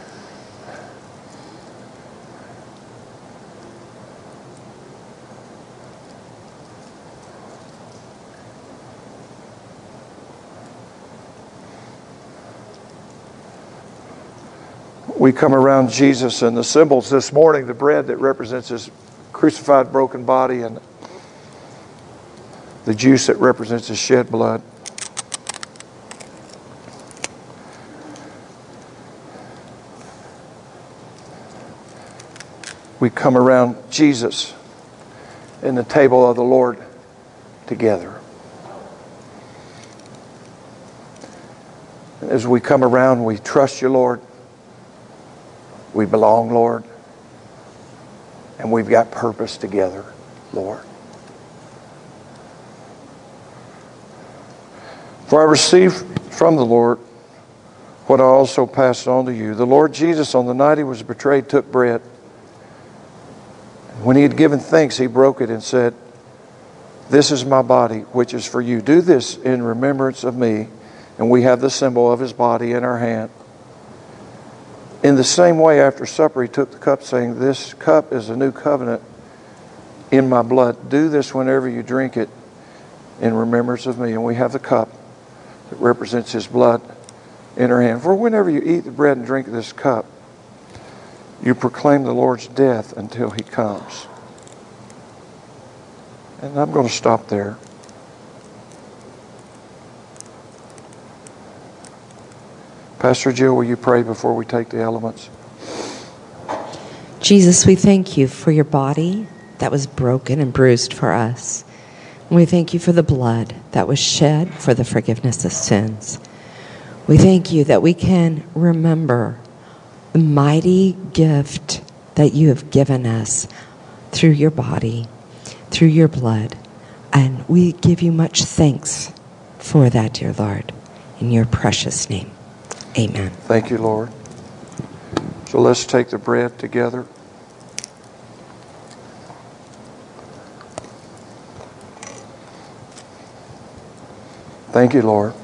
We come around Jesus and the symbols this morning, the bread that represents His crucified, broken body, and the juice that represents His shed blood. We come around Jesus and the table of the Lord together. And as we come around, we trust you, Lord. We belong, Lord, and we've got purpose together, Lord. For I received from the Lord what I also passed on to you. The Lord Jesus, on the night He was betrayed, took bread. When He had given thanks, He broke it and said, "This is my body, which is for you. Do this in remembrance of me." And we have the symbol of His body in our hand. In the same way, after supper, He took the cup, saying, "This cup is a new covenant in my blood. Do this whenever you drink it in remembrance of me." And we have the cup that represents His blood in our hand. For whenever you eat the bread and drink this cup, you proclaim the Lord's death until He comes. And I'm going to stop there. Pastor Jill, will you pray before we take the elements? Jesus, we thank you for your body that was broken and bruised for us. We thank you for the blood that was shed for the forgiveness of sins. We thank you that we can remember the mighty gift that you have given us through your body, through your blood. And we give you much thanks for that, dear Lord, in your precious name. Amen. Thank you, Lord. So let's take the bread together. Thank you, Lord.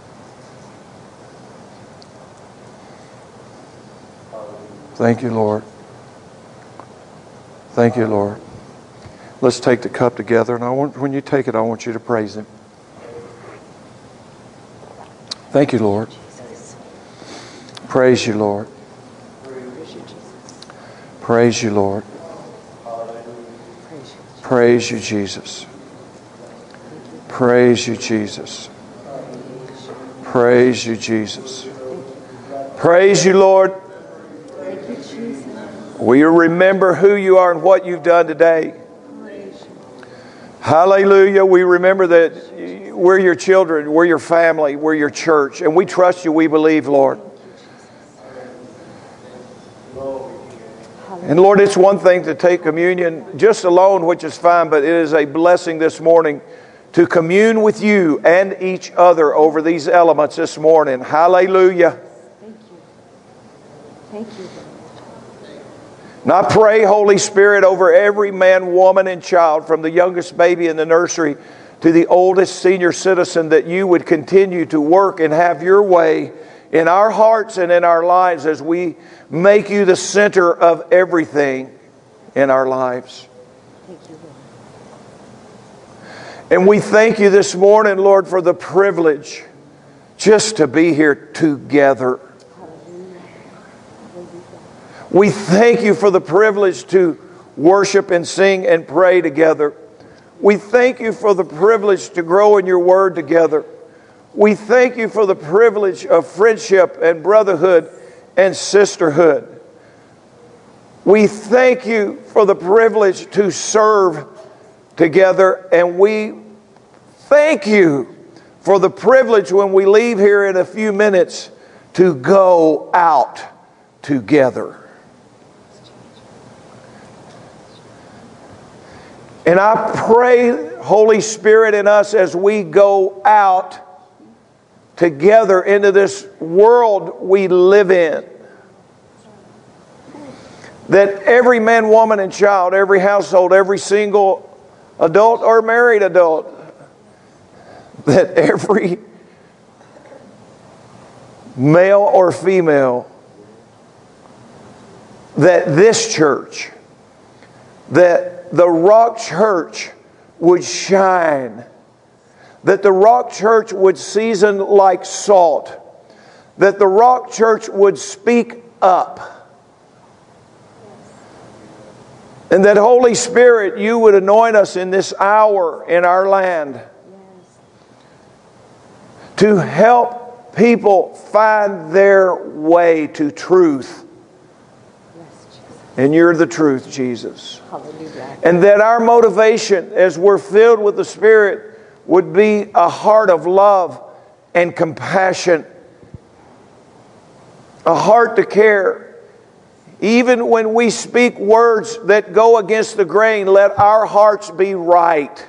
Thank you, Lord. Thank you, Lord. Let's take the cup together, and I want, when you take it, I want you to praise Him. Thank you, Lord. Praise you, Lord. Praise you, Lord. Praise you, Jesus. Praise you, Jesus. Praise you, Jesus. Praise you, Lord. We remember who you are and what you've done today. Hallelujah. We remember that we're your children, we're your family, we're your church, and we trust you, we believe, Lord. And Lord, it's one thing to take communion just alone, which is fine, but it is a blessing this morning to commune with you and each other over these elements this morning. Hallelujah. Thank you. Thank you. And I pray, Holy Spirit, over every man, woman, and child, from the youngest baby in the nursery to the oldest senior citizen, that you would continue to work and have your way in our hearts and in our lives as we make you the center of everything in our lives. Thank you, Lord. And we thank you this morning, Lord, for the privilege just to be here together. We thank you for the privilege to worship and sing and pray together. We thank you for the privilege to grow in your word together. We thank you for the privilege of friendship and brotherhood and sisterhood. We thank you for the privilege to serve together, and we thank you for the privilege when we leave here in a few minutes to go out together. And I pray, Holy Spirit, in us as we go out together into this world we live in, that every man, woman, and child, every household, every single adult or married adult, that every male or female, that this church, that the Rock Church would shine, that the Rock Church would season like salt, that the Rock Church would speak up, and that, Holy Spirit, you would anoint us in this hour in our land to help people find their way to truth. And you're the truth, Jesus. Hallelujah. And that our motivation as we're filled with the Spirit would be a heart of love and compassion, a heart to care. Even when we speak words that go against the grain, let our hearts be right.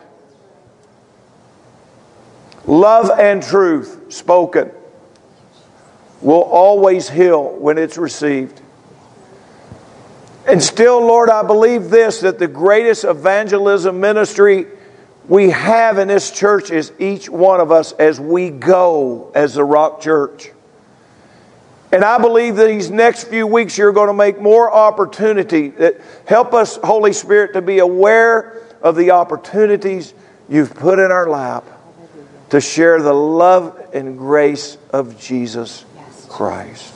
Love and truth spoken will always heal when it's received. And still, Lord, I believe this, that the greatest evangelism ministry we have in this church is each one of us as we go as the Rock Church. And I believe that these next few weeks you're going to make more opportunity. That help us, Holy Spirit, to be aware of the opportunities you've put in our lap to share the love and grace of Jesus Christ.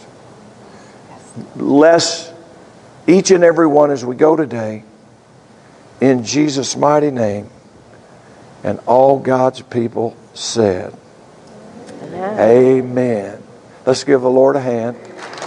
Bless each and every one as we go today, in Jesus' mighty name. And all God's people said, Amen. Amen. Let's give the Lord a hand.